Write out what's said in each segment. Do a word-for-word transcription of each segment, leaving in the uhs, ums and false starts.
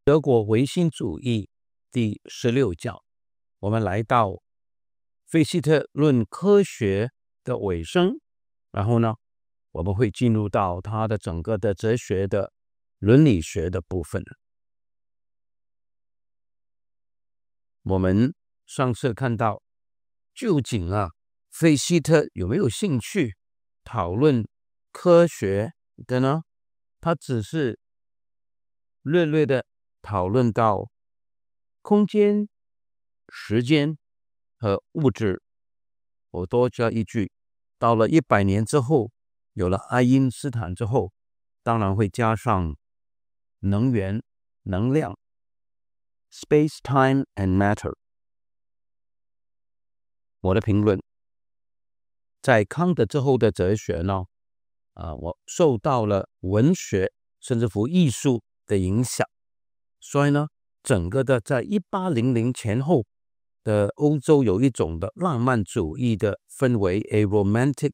德国唯心主义第十六讲，我们来到费希特论科学的尾声，然后呢，我们会进入到他的整个的哲学的伦理学的部分。我们上次看到，究竟啊，费希特有没有兴趣讨论科学的呢？他只是略略的讨论到空间、时间和物质。我多加一句，到了一百年之后，有了爱因斯坦之后，当然会加上能源、能量 space, time and matter。 我的评论，在康德之后的哲学呢，呃、我受到了文学甚至乎艺术的影响，所以呢，整个的在一八零零前后的欧洲有一种的浪漫主义的氛围 ，a romantic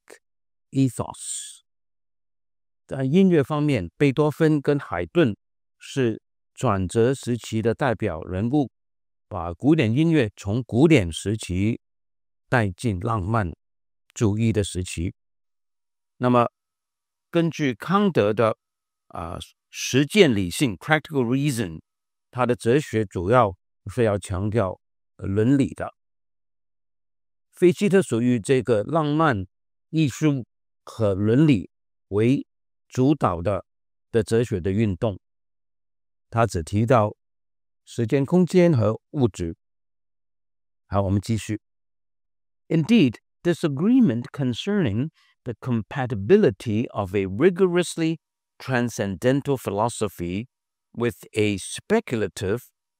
ethos。在音乐方面，贝多芬跟海顿是转折时期的代表人物，把古典音乐从古典时期带进浪漫主义的时期。那么，根据康德的啊实践理性 （practical reason）， 他的哲学主要是要强调伦理的。费希特属于这个浪漫、艺术和伦理为主导的的哲学的运动。他只提到时间、空间和物质。好，我们继续。Indeed, disagreement concerning the compatibility of a rigorously transcendental philosophy with a speculative,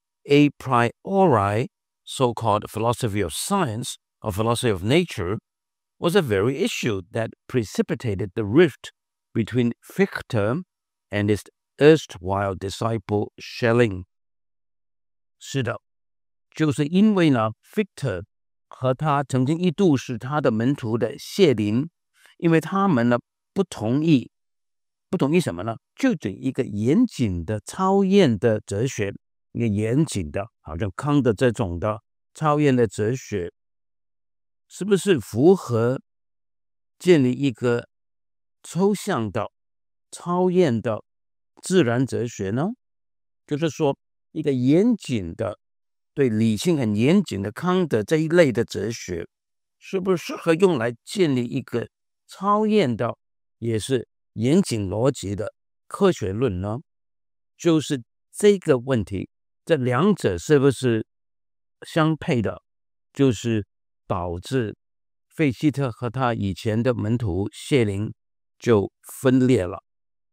a priori so-called philosophy of science or philosophy of nature was a very issue that precipitated the rift between Fichte and his erstwhile disciple Schelling。 是的，就是因为呢 Fichte 和他曾经一度是他的门徒的谢林，因为他们呢不同意，不同意什么呢？就整一个严谨的超验的哲学，一个严谨的，好像康德这种的超验的哲学，是不是符合建立一个抽象的、超验的自然哲学呢？就是说，一个严谨的、对理性很严谨的康德这一类的哲学，是不是适合用来建立一个超验的，也是严谨逻辑的科学论呢？就是这个问题，这两者是不是相配的？就是导致费希特和他以前的门徒谢林就分裂了。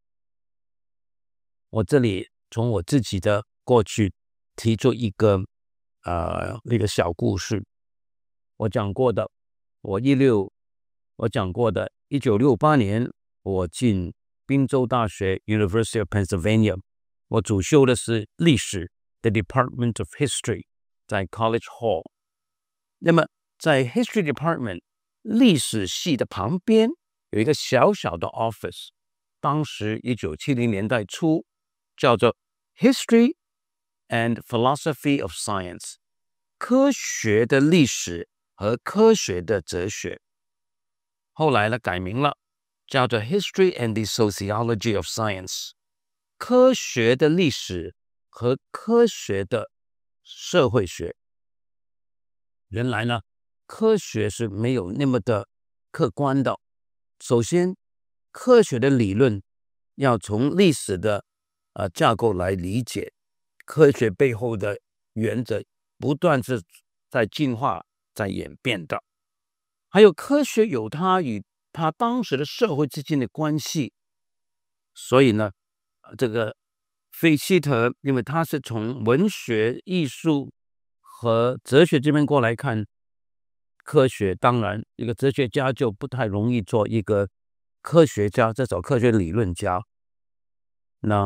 我这里从我自己的过去提出一个呃那个小故事，我讲过的，我一六我讲过的，一九六八年我进宾州大学 University of Pennsylvania， 我主修的是历史 The Department of History， 在 College Hall。 那么在 History Department 历史系的旁边有一个小小的 office， 当时一九七零年代初叫做 History and Philosophy of Science， 科学的历史和科学的哲学。后来呢改名了，叫做 History and the Sociology of Science， 科学的历史和科学的社会学。原来呢，科学是没有那么的客观的。首先，科学的理论要从历史的、呃、架构来理解，科学背后的原则不断是在进化、在演变的。还有科学有它与它当时的社会之间的关系。所以呢，这个费希特，因为他是从文学、艺术和哲学这边过来看科学，当然一个哲学家就不太容易做一个科学家，这种科学理论家。那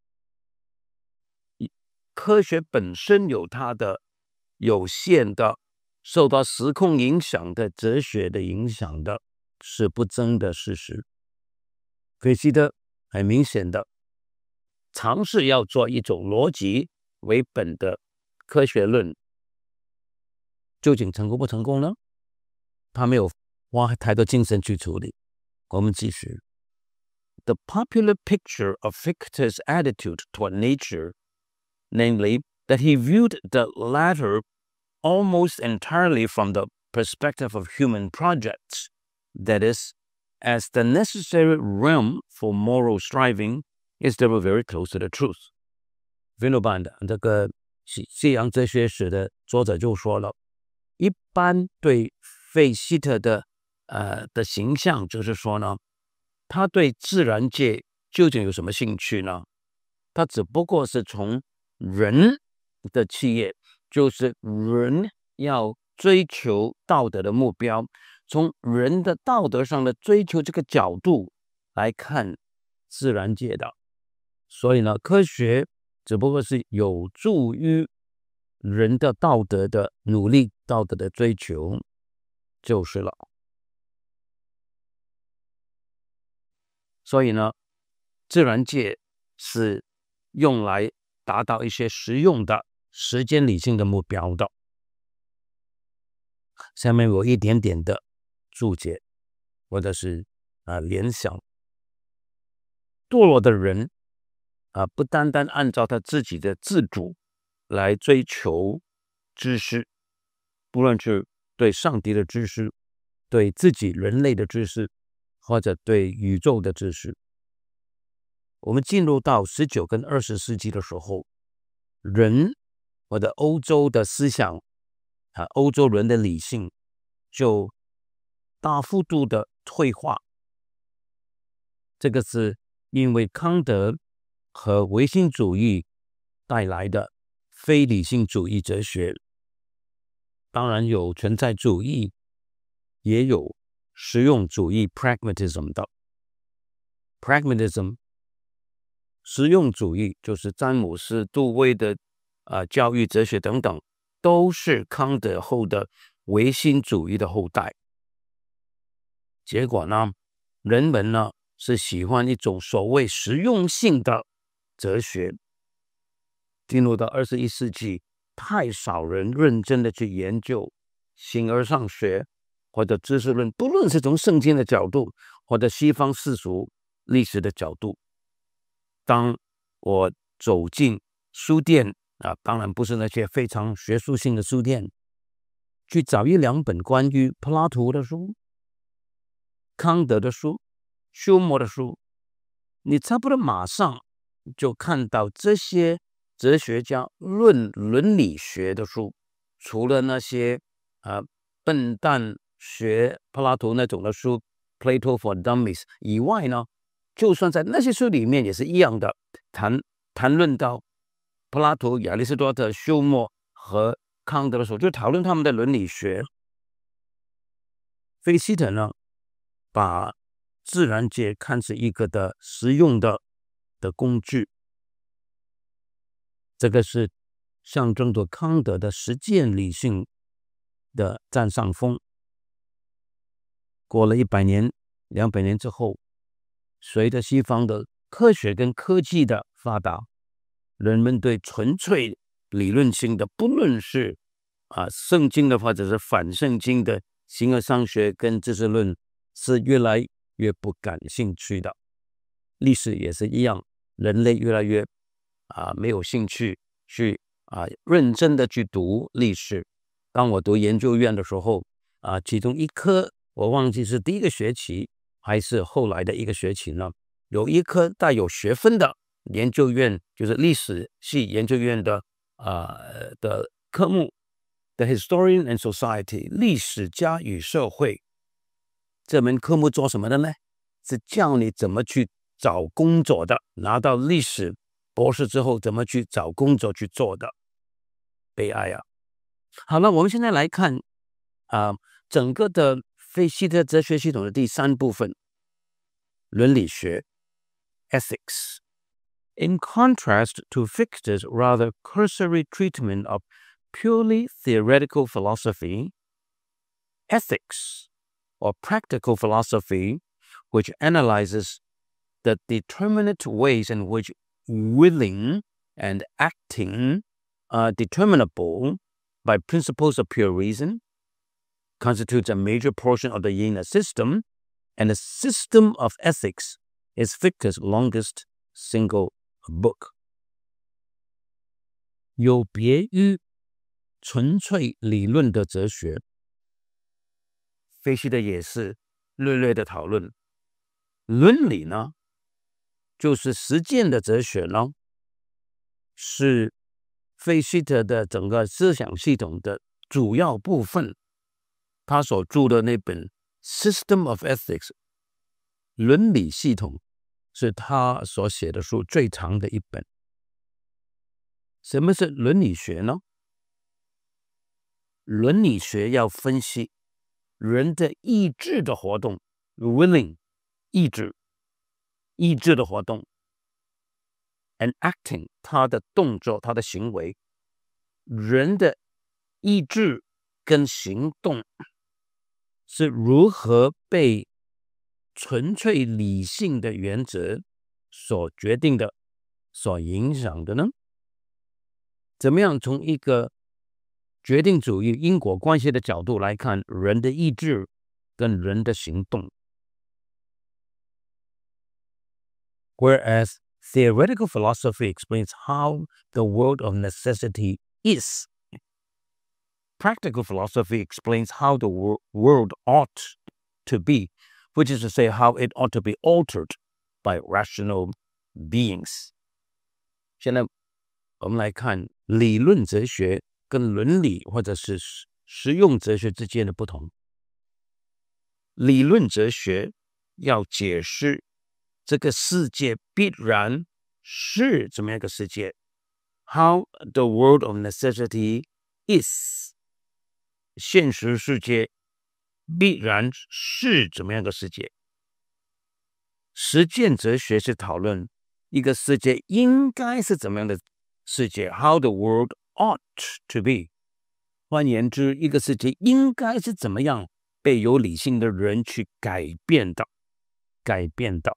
科学本身有它的有限的、受到时空影响的哲学的影响的，是不争的事实。费希特很明显的尝试要做一种逻辑为本的科学论究竟成功不成功呢？他没有花太多精神去处理。我们继续。The popular picture of Fichte's attitude toward nature, namely that he viewed the latter almost entirely from the perspective of human projects, that is, as the necessary realm for moral striving, is therefore very close to the truth. 菲诺班的这个西洋哲学史的作者就说了，一般对费希特的呃的形象就是说呢，他对自然界究竟有什么兴趣呢？他只不过是从人的企业，就是人要追求道德的目标，从人的道德上的追求这个角度来看自然界的。所以呢，科学只不过是有助于人的道德的努力、道德的追求就是了。所以呢，自然界是用来达到一些实用的时间理性的目标的。下面有一点点的注解或者是、呃、联想。堕落的人、呃、不单单按照他自己的自主来追求知识，不论是对上帝的知识，对自己人类的知识，或者对宇宙的知识。我们进入到十九跟二十世纪的时候，人或者欧洲的思想、啊、欧洲人的理性就大幅度的退化。这个是因为康德和唯心主义带来的非理性主义哲学，当然有存在主义，也有实用主义 pragmatism 的。 pragmatism 实用主义就是詹姆斯、杜威的、呃、教育哲学等等，都是康德后的唯心主义的后代。结果呢，人们呢是喜欢一种所谓实用性的哲学。进入到二十一世纪，太少人认真的去研究形而上学或者知识论，不论是从圣经的角度或者西方世俗历史的角度。当我走进书店、啊、当然不是那些非常学术性的书店，去找一两本关于柏拉图的书、康德的书、休谟的书，你差不多马上就看到这些哲学家论伦理学的书。除了那些、呃、笨蛋学柏拉图那种的书 Plato for Dummies 以外呢，就算在那些书里面也是一样的，谈谈论到柏拉图、亚里士多德、休谟和康德的时候，就讨论他们的伦理学。费希特呢，把自然界看是一个的实用的的工具，这个是象征着康德的实践理性的占上风。过了一百年、两百年之后，随着西方的科学跟科技的发达，人们对纯粹理论性的，不论是、啊、圣经的或者是反圣经的形而上学跟知识论，是越来越不感兴趣的。历史也是一样，人类越来越、啊、没有兴趣去、啊、认真的去读历史。当我读研究院的时候、啊、其中一科我忘记是第一个学期还是后来的一个学期呢，有一科带有学分的研究院，就是历史系研究院的、呃、的科目 The Historian and Society 历史家与社会。这门科目做什么的呢？是教你怎么去找工作的，拿到历史博士之后怎么去找工作去做的。悲哀啊！好了，我们现在来看、呃、整个的费希特哲学系统的第三部分，伦理学 ethics。 In contrast to Fichte's rather cursory treatment of purely theoretical philosophy, ethics, or practical philosophy, which analyzes the determinate ways in which willing and acting uh, determinable by principles of pure reason, constitutes a major portion of the inner system, and the system of ethics is Fichte's longest single book. 有别于纯粹理论的哲学，费希特也是略略的讨论伦理呢，就是实践的哲学呢，是费希特的整个思想系统的主要部分。他所著的那本《System of Ethics》伦理系统是他所写的书最长的一本。什么是伦理学呢？伦理学要分析人的意志的活动 willing 意志意志的活动 and acting 他的动作他的行为，人的意志跟行动是如何被纯粹理性的原则所决定的所影响的呢？怎么样从一个决定主义因果关系的角度来看人的意志跟人的行动。 Whereas theoretical philosophy explains how the world of necessity is, practical philosophy explains how the wor- world ought to be, which is to say how it ought to be altered by rational beings. 现在我们来看理论哲学跟伦理或者是实用哲学之间的不同。理论哲学要解释这个世界必然是怎么样一个世界 How the world of necessity is 现实世界必然是怎么样一个世界。实践哲学是讨论一个世界应该是怎么样的世界 How the world ought to be 换言之一个世界应该是怎么样被有理性的人去改变的改变的。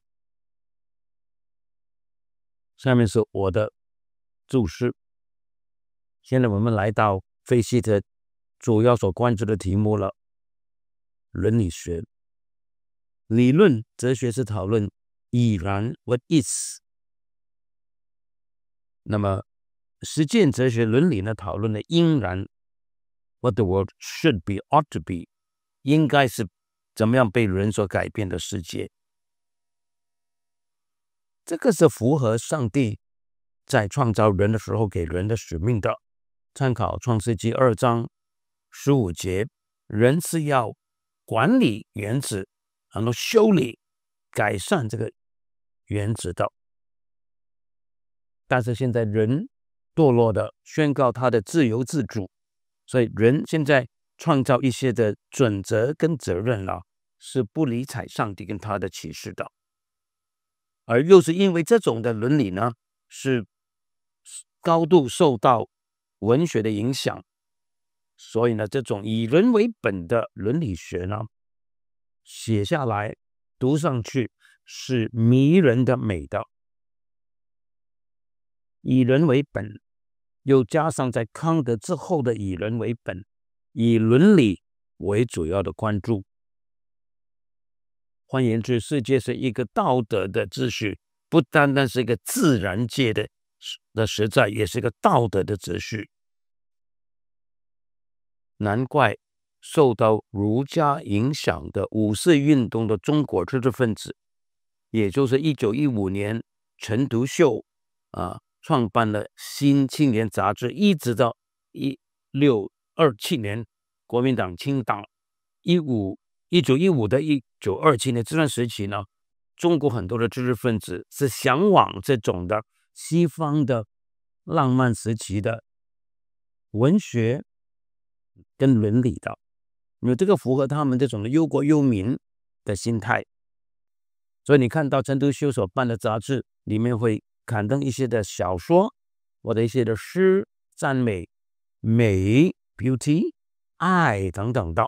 下面是我的注释。现在我们来到费希特主要所关注的题目了，伦理学。理论哲学是讨论已然 what is， 那么实践哲学伦理呢讨论的应然 what the world should be ought to be， 应该是怎么样被人所改变的世界。这个是符合上帝在创造人的时候给人的使命的。参考创世纪二章十五节，人是要管理园子，然后修理改善这个园子的。但是现在人堕落的宣告他的自由自主，所以人现在创造一些的准则跟责任啊，是不理睬上帝跟他的启示的。而又是因为这种的伦理呢，是高度受到文学的影响，所以呢，这种以人为本的伦理学呢，写下来读上去是迷人的美的。以人为本，又加上在康德之后的以人为本，以伦理为主要的关注。换言之，世界是一个道德的秩序，不单单是一个自然界的的实在，也是一个道德的秩序。难怪受到儒家影响的五四运动的中国知识分子，也就是一九一五年陈独秀啊创办了《新青年》杂志，一直到一六二七年国民党清党，一五一九一五的一九二七年这段时期呢，中国很多的知识分子是向往这种的西方的浪漫时期的文学跟伦理的，因为这个符合他们这种的忧国忧民的心态。所以你看到陈独秀所办的杂志里面会刊登一些的小说或者一些的诗，赞美美 beauty 爱等等的。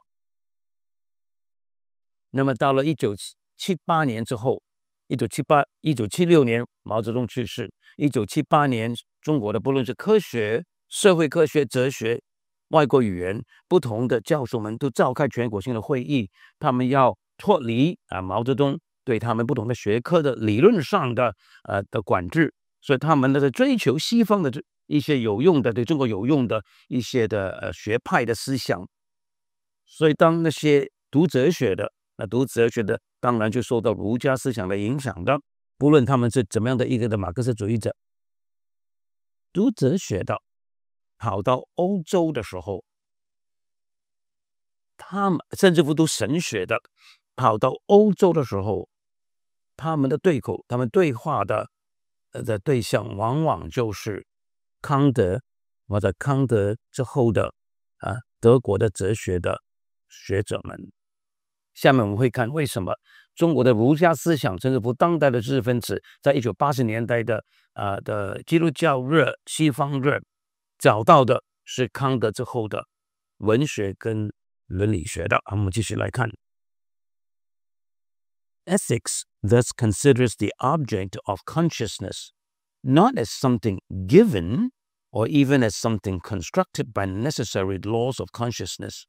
那么到了一九七八年之后，一九七八、一九七六年毛泽东去世，一九七八年中国的不论是科学社会科学、哲学、外国语言不同的教授们都召开全国性的会议，他们要脱离啊毛泽东对他们不同的学科的理论上的呃的管制，所以他们呢在追求西方的一些有用的对中国有用的一些的呃学派的思想。所以当那些读哲学的，那读哲学的当然就受到儒家思想的影响的，不论他们是怎么样的一个的马克思主义者，读哲学的跑到欧洲的时候，他们甚至乎读神学的跑到欧洲的时候，他们的对口，他们对话的呃的对象，往往就是康德或者康德之后的啊德国的哲学的学者们。下面我们会看为什么中国的儒家思想，甚至乎当代的知识分子，在一九八十年代的啊、呃、的基督教热、西方热，找到的是康德之后的文学跟伦理学的。我们继续来看。Ethics thus considers the object of consciousness not as something given or even as something constructed by necessary laws of consciousness,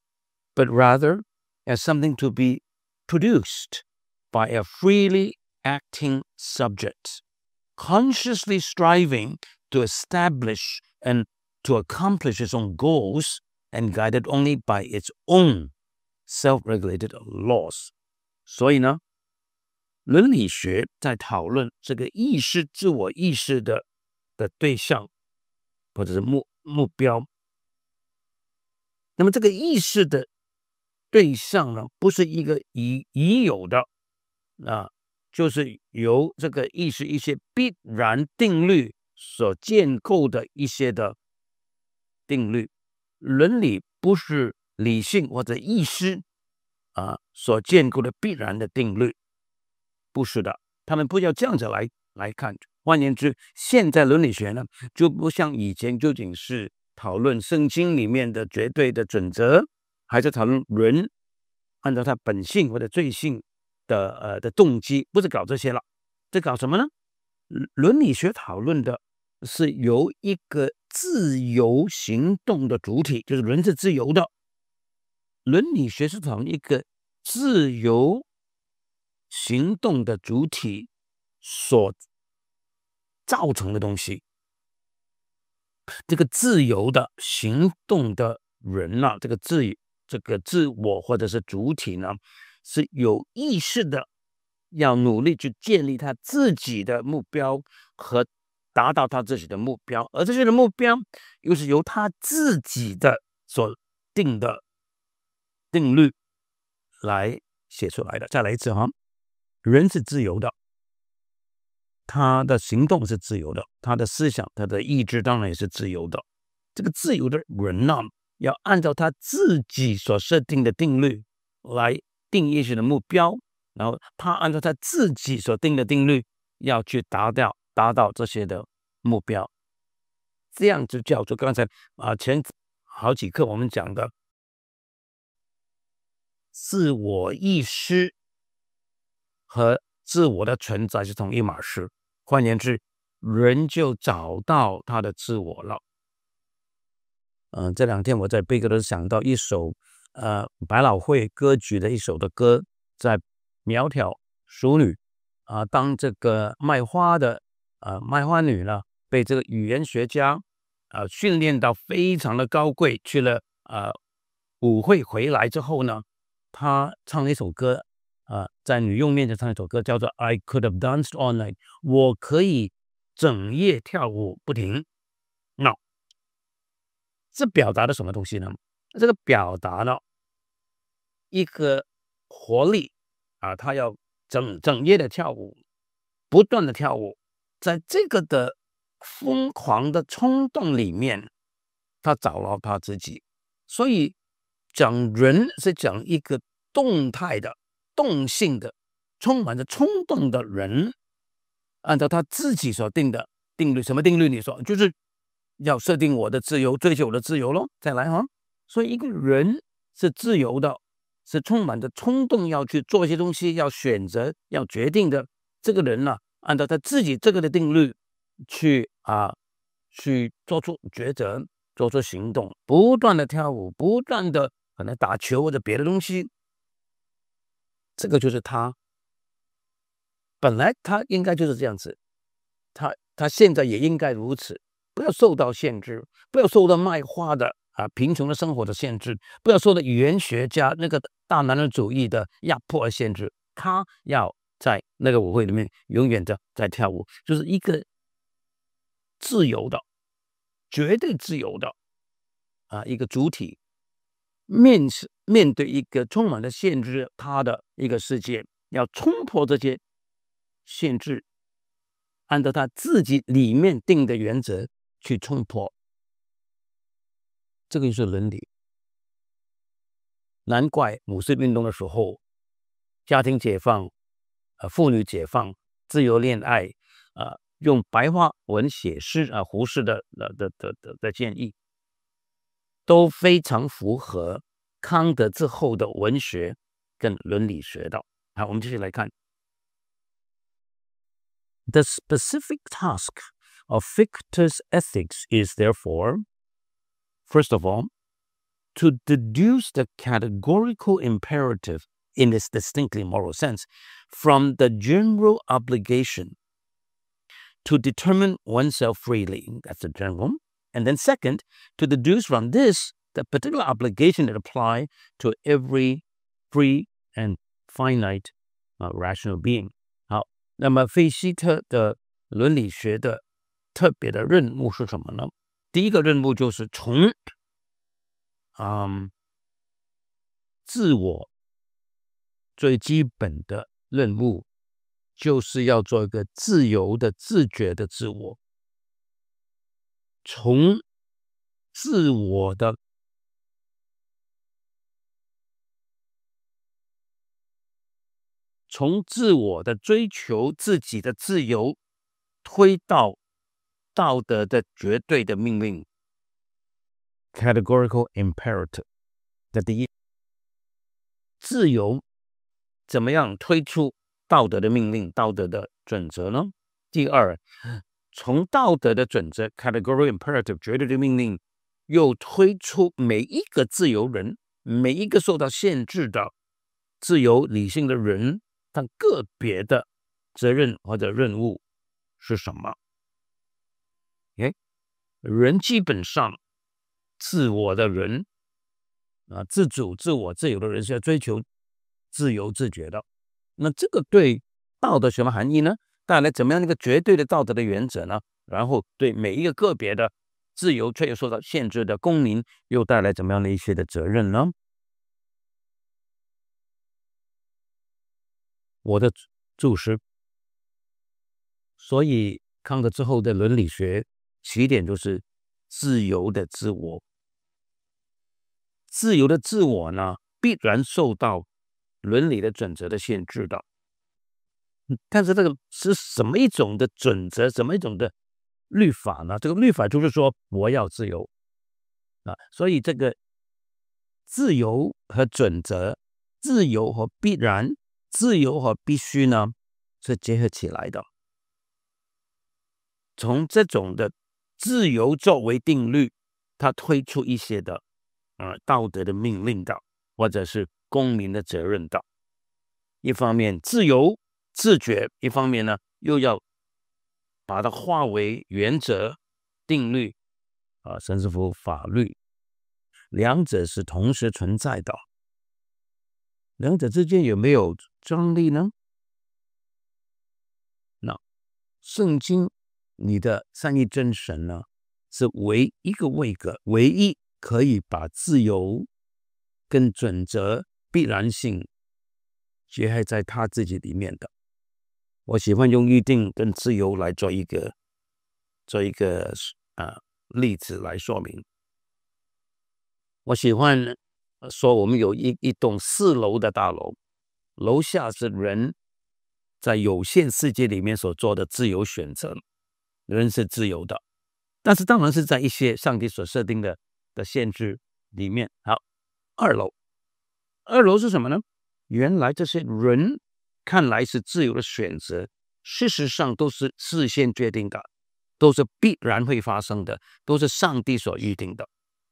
but rather as something to be produced by a freely acting subject, consciously striving to establish and to accomplish its own goals and guided only by its own self-regulated laws. 所以呢，伦理学在讨论这个意识、自我意识的的对象或者是目目标。那么这个意识的对象呢，不是一个已已有的啊，就是由这个意识一些必然定律所建构的一些的定律。伦理不是理性或者意识啊所建构的必然的定律，不是的，他们不要这样子来来看。换言之，现在伦理学呢，就不像以前究竟是讨论圣经里面的绝对的准则，还是讨论人按照他本性或者罪性的呃的动机，不是搞这些了，这搞什么呢？伦理学讨论的是由一个自由行动的主体，就是人是自由的。伦理学是讨论一个自由行动的主体所造成的东西。这个自由的行动的人呢、啊，这个自这个自我或者是主体呢，是有意识的要努力去建立他自己的目标和达到他自己的目标，而这些的目标又是由他自己的所定的定律来写出来的。再来一次哈，人是自由的，他的行动是自由的，他的思想、他的意志当然也是自由的。这个自由的人呢，要按照他自己所设定的定律来定义自己的目标，然后他按照他自己所定的定律要去达到达到这些的目标，这样就叫做刚才啊前好几课我们讲的自我意识和自我的存在是同一码事。换言之，人就找到他的自我了。嗯、呃，这两天我在贝格都想到一首呃百老汇歌剧的一首的歌，在苗条淑女啊、呃，当这个卖花的呃卖花女呢，被这个语言学家啊、呃、训练到非常的高贵，去了呃舞会回来之后呢，她唱了一首歌啊、呃，在女佣面前唱一首歌，叫做 I could have danced all night， 我可以整夜跳舞不停。那这表达的什么东西呢？这个表达了一个活力啊，他要整整夜的跳舞，不断的跳舞，在这个的疯狂的冲动里面，他找到他自己。所以讲人是讲一个动态的、动性的、充满着冲动的人，按照他自己所定的定律。什么定律？你说就是要设定我的自由，追求我的自由咯。再来哈，所以一个人是自由的，是充满着冲动，要去做一些东西，要选择，要决定的。这个人呢、啊，按照他自己这个的定律去啊去做出抉择，做出行动，不断的跳舞，不断的可能打球或者别的东西，这个就是他本来他应该就是这样子，他他现在也应该如此，不要受到限制，不要受到卖花的啊贫穷的生活的限制，不要受到语言学家那个大男人主义的压迫而限制，他要在那个舞会里面永远的在跳舞，就是一个自由的、绝对自由的啊一个主体，面面对一个充满了限制他的一个世界，要冲破这些限制，按照他自己里面定的原则去冲破，这个就是伦理。难怪五四运动的时候，家庭解放、呃妇女解放、自由恋爱，呃用白话文写诗啊，胡适的的的的的的建议，都非常符合康德之后的文学跟伦理学的。好，我们继续来看。The specific task of Fichte's ethics is therefore, first of all, to deduce the categorical imperative in its distinctly moral sense from the general obligation to determine oneself freely. That's the general. And then second, to deduce from this the particular obligation that apply to every free and finite uh, rational being. 好，那么费希特的伦理学的特别的任务是什么呢？第一个任务就是从嗯自我最基本的任务，就是要做一个自由的、自觉的自我，从自我的从自我的追求自己的自由，推到道德的绝对的命令 （categorical imperative） 的第一，自由怎么样推出道德的命令、道德的准则呢？第二，从道德的准则 （categorical imperative） 绝对的命令，又推出每一个自由人，每一个受到限制的自由理性的人，他个别的责任或者任务是什么？诶，人基本上自我的人啊，自主、自我、自由的人是要追求自由自觉的。那这个对道德什么含义呢？带来怎么样一个绝对的道德的原则呢？然后对每一个个别的自由却又受到限制的公民，又带来怎么样的一些的责任呢？我的注释。所以康德之后的伦理学起点就是自由的自我。自由的自我呢，必然受到伦理的准则的限制的。但是这个是什么一种的准则，什么一种的律法呢？这个律法就是说我要自由啊，所以这个自由和准则、自由和必然、自由和必须呢，是结合起来的。从这种的自由作为定律，它推出一些的呃道德的命令的，或者是公民的责任的。一方面自由自觉，一方面呢又要把它化为原则、定律啊、呃，甚至乎法律，两者是同时存在的。两者之间有没有张力呢？那圣经你的三一真神呢，是唯一个位格，唯一可以把自由跟准则必然性结合在他自己里面的。我喜欢用预定跟自由来做一个做一个呃例子来说明。我喜欢说我们有一一栋四楼的大楼，楼下是人在有限世界里面所做的自由选择，人是自由的，但是当然是在一些上帝所设定的的限制里面。好，二楼，二楼是什么呢？原来这些人看来是自由的选择，事实上都是事先决定的， 都是必然会发生的，都是上帝所预定的。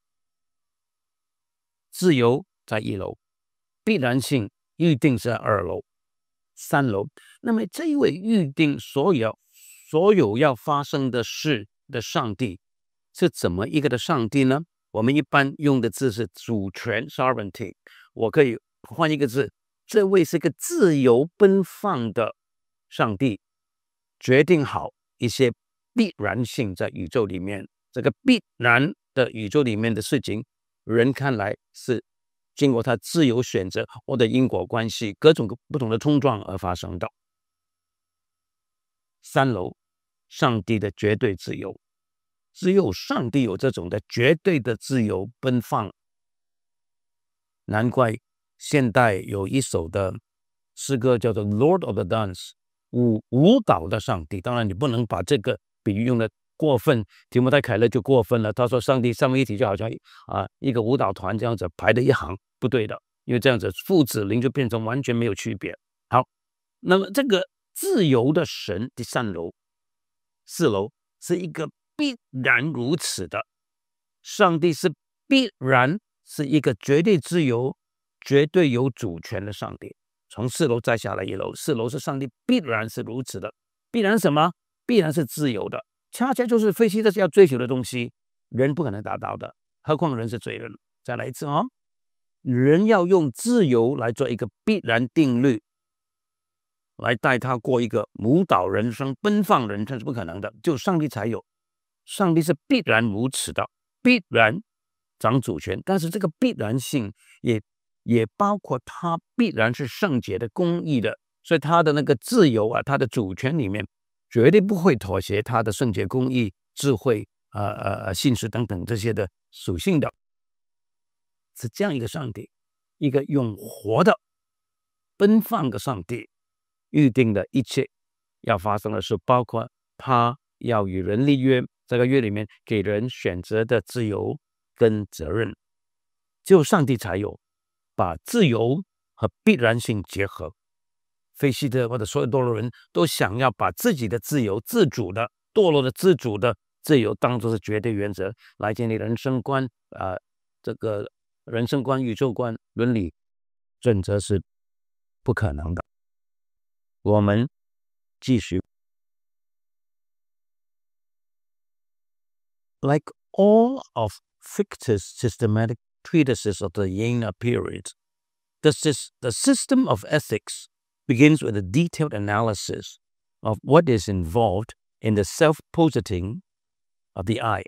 自由在一楼，必然性预定在二楼、三楼。那么这一位预定所有所有要发生的事的上帝是怎么一个的上帝呢？我们一般用的字是主权 sovereignty， 我可以换一个字，这位是个自由奔放的上帝，决定好一些必然性在宇宙里面，这个必然的宇宙里面的事情，人看来是经过他自由选择或者因果关系各种不同的冲撞而发生的。三楼，上帝的绝对自由，只有上帝有这种的绝对的自由奔放。难怪现代有一首的诗歌叫做 Lord of the Dance， 舞舞蹈的上帝。当然你不能把这个比喻用的过分，提摩太凯勒就过分了，他说上帝三位一体就好像啊一个舞蹈团这样子排的一行，不对的，因为这样子父子灵就变成完全没有区别。好，那么这个自由的神，第三楼、四楼是一个必然如此的，上帝是必然是一个绝对自由、绝对有主权的上帝。从四楼再下来一楼，四楼是上帝必然是如此的，必然什么？必然是自由的，恰恰就是非西这是要追求的东西，人不可能达到的，何况人是罪人。再来一次哦，人要用自由来做一个必然定律，来带他过一个舞蹈人生、奔放人生是不可能的，就上帝才有。上帝是必然如此的，必然掌主权，但是这个必然性也也包括他必然是圣洁的、公义的，所以他的那个自由啊，他的主权里面绝对不会妥协他的圣洁、公义、智慧、呃呃信实等等这些的属性的，是这样一个上帝，一个永活的、奔放的上帝，预定的一切要发生的事，包括他要与人立约，这个约里面给人选择的自由跟责任，只有上帝才有把自由和必然性结合。非希特或者所有堕落人都想要把自己的自由、自主的堕落的自主的自由当作是绝对原则来建立人生观，呃，这个人生观、宇宙观、伦理准则是不可能的。我们继续。Like all of Fichte's systematic treatises of the Jena period, the, the system of ethics begins with a detailed analysis of what is involved in the self-positing of the I。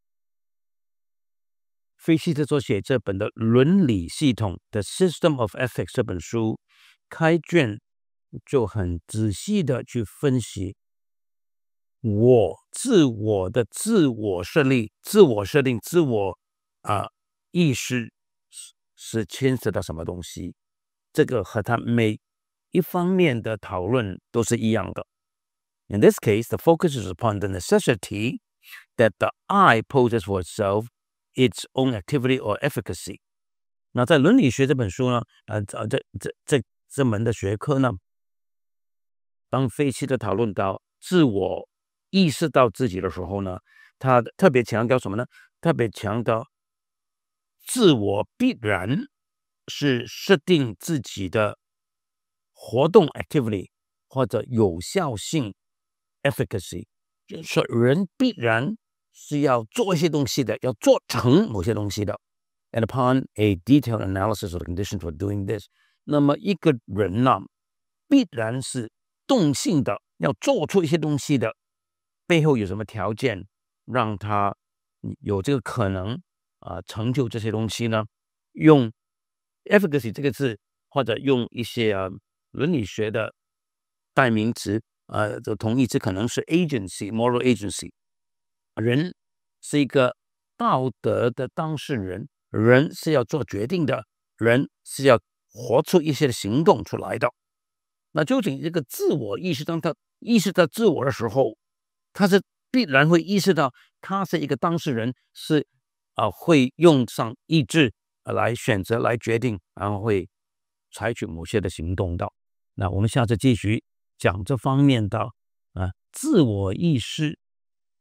费希特所写这本的伦理系统的 System of Ethics 这本书开卷就很仔细的去分析我自我的自我设立、自我设定、自我啊、呃、意识是牵涉到什么东西，这个和他每一方面的讨论都是一样的。In this case, the focus is upon the necessity that the I poses for itself its own activity or efficacy。 那在伦理学这本书呢，呃，这这这这门的学科呢，当费希特讨论到自我意识到自己的时候呢，他特别强调什么呢？特别强调自我必然是设定自己的活动 activity 或者有效性 efficacy， 就是说人必然是要做一些东西的，要做成某些东西的。And upon a detailed analysis of the conditions for doing this， 那么一个人呢，必然是动性的，要做出一些东西的，背后有什么条件让他有这个可能啊、呃、成就这些东西呢？用 efficacy 这个字，或者用一些啊、呃、伦理学的代名词，呃，的同义词可能是 agency、moral agency。人是一个道德的当事人，人是要做决定的，人是要活出一些行动出来的。那究竟这个自我意识，当他意识到自我的时候，他是必然会意识到他是一个当事人，是啊、呃、会用上意志、呃、来选择、来决定，然后会采取某些的行动的。那我们下次继续讲这方面的啊、呃、自我意识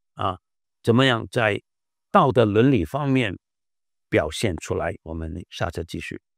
啊，怎么样在道德伦理方面表现出来？我们下次继续。